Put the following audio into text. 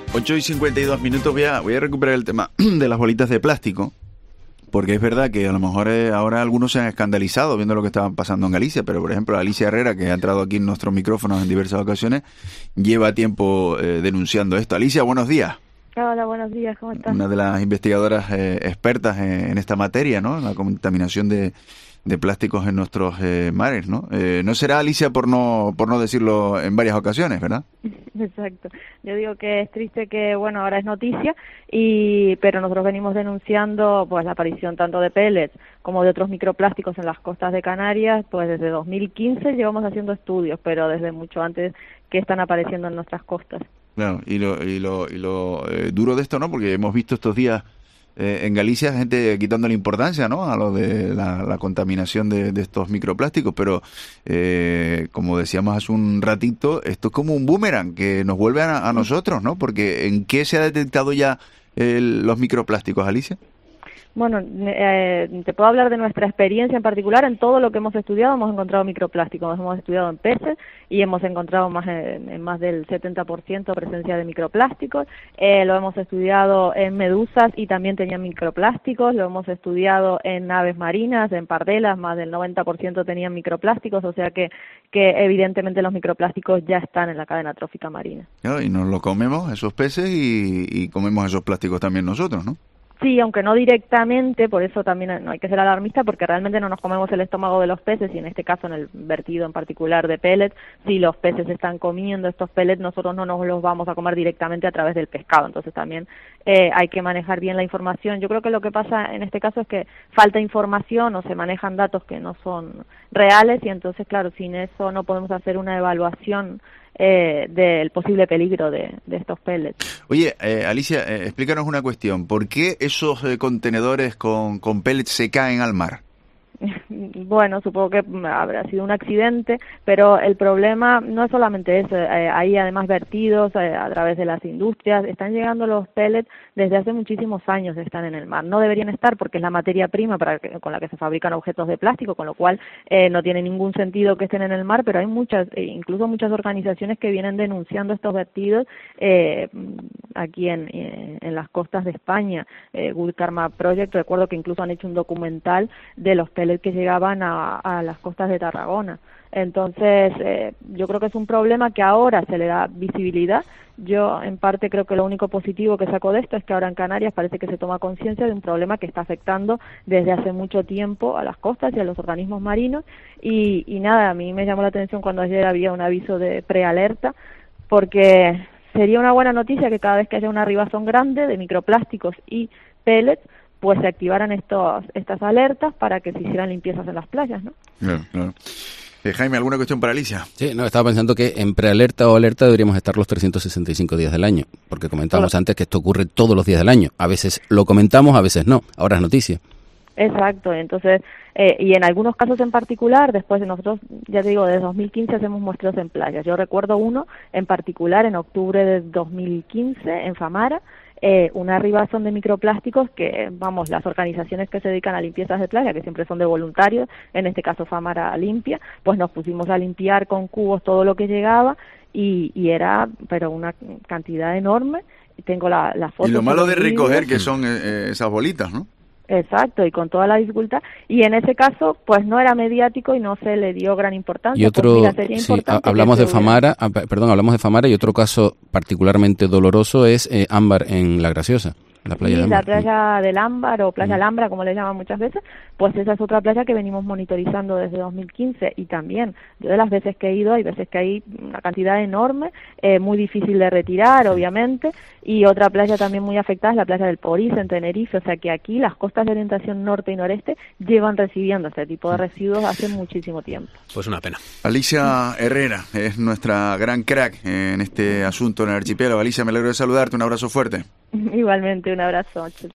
8:52. Voy a recuperar el tema de las bolitas de plástico, porque es verdad que a lo mejor ahora algunos se han escandalizado viendo lo que estaba pasando en Galicia, pero por ejemplo Alicia Herrera, que ha entrado aquí en nuestros micrófonos en diversas ocasiones, lleva tiempo denunciando esto. Alicia, buenos días. Hola, buenos días, ¿cómo estás? Una de las investigadoras expertas en esta materia, ¿no? En la contaminación de plásticos en nuestros mares, ¿no? No será, Alicia, por no decirlo en varias ocasiones, ¿verdad? Exacto. Yo digo que es triste que, bueno, ahora es noticia, pero nosotros venimos denunciando pues la aparición tanto de pellets como de otros microplásticos en las costas de Canarias, pues desde 2015 llevamos haciendo estudios, pero desde mucho antes que están apareciendo en nuestras costas. Claro, y lo duro de esto, ¿no? Porque hemos visto estos días en Galicia gente quitándole importancia, ¿no? A lo de la contaminación de estos microplásticos, pero como decíamos hace un ratito, esto es como un boomerang que nos vuelve a nosotros, ¿no? Porque ¿en qué se ha detectado ya los microplásticos, Alicia? Bueno, te puedo hablar de nuestra experiencia en particular. En todo lo que hemos estudiado hemos encontrado microplásticos. Hemos estudiado en peces y hemos encontrado en más del 70% presencia de microplásticos. Lo hemos estudiado en medusas y también tenían microplásticos. Lo hemos estudiado en aves marinas, en pardelas, más del 90% tenían microplásticos. O sea que evidentemente los microplásticos ya están en la cadena trófica marina. Claro, y nos lo comemos, esos peces, y comemos esos plásticos también nosotros, ¿no? Sí, aunque no directamente, por eso también no hay que ser alarmista, porque realmente no nos comemos el estómago de los peces, y en este caso en el vertido en particular de pellets, si los peces están comiendo estos pellets, nosotros no nos los vamos a comer directamente a través del pescado, entonces también hay que manejar bien la información. Yo creo que lo que pasa en este caso es que falta información o se manejan datos que no son reales, y entonces, claro, sin eso no podemos hacer una evaluación del posible peligro de estos pellets. Oye, Alicia, explícanos una cuestión. ¿Por qué esos contenedores con pellets se caen al mar? Bueno, supongo que habrá sido un accidente, pero el problema no es solamente eso. Hay además vertidos a través de las industrias. Están llegando los pellets desde hace muchísimos años, están en el mar. No deberían estar porque es la materia prima con la que se fabrican objetos de plástico, con lo cual no tiene ningún sentido que estén en el mar, pero hay incluso muchas organizaciones que vienen denunciando estos vertidos aquí en las costas de España. Good Karma Project, recuerdo que incluso han hecho un documental de los pellets que llegaban a las costas de Tarragona. Entonces, yo creo que es un problema que ahora se le da visibilidad. Yo, en parte, creo que lo único positivo que saco de esto es que ahora en Canarias parece que se toma conciencia de un problema que está afectando desde hace mucho tiempo a las costas y a los organismos marinos. Y nada, a mí me llamó la atención cuando ayer había un aviso de prealerta, porque sería una buena noticia que cada vez que haya una arribazón grande de microplásticos y pellets, pues se activaran estas alertas para que se hicieran limpiezas en las playas, ¿no? Claro, claro. Jaime, ¿alguna cuestión para Alicia? Sí, no, estaba pensando que en prealerta o alerta deberíamos estar los 365 días del año, porque comentábamos antes que esto ocurre todos los días del año. A veces lo comentamos, a veces no. Ahora es noticia. Exacto, entonces, y en algunos casos en particular, después de nosotros, ya te digo, desde 2015 hacemos muestreos en playas. Yo recuerdo uno en particular en octubre de 2015 en Famara, una arribazón de microplásticos que, vamos, las organizaciones que se dedican a limpiezas de playa, que siempre son de voluntarios, en este caso Famara Limpia, pues nos pusimos a limpiar con cubos todo lo que llegaba y era, pero una cantidad enorme. Tengo la foto. Y lo malo de recoger que son esas bolitas, ¿no? Exacto, y con toda la dificultad, y en ese caso pues no era mediático y no se le dio gran importancia. Y otro, pues mira, sería importante hablamos de Famara, hablamos de Famara, y otro caso particularmente doloroso es Ámbar en La Graciosa. La playa de Ámbar. La playa del Ámbar o playa Alhambra, como le llaman muchas veces, pues esa es otra playa que venimos monitorizando desde 2015, y también, yo de las veces que he ido, hay veces que hay una cantidad enorme, muy difícil de retirar, obviamente, y otra playa también muy afectada es la playa del Porís, en Tenerife, o sea que aquí las costas de orientación norte y noreste llevan recibiendo este tipo de residuos hace muchísimo tiempo. Pues una pena. Alicia Herrera es nuestra gran crack en este asunto en el archipiélago. Alicia, me alegro de saludarte, un abrazo fuerte. Igualmente, un abrazo.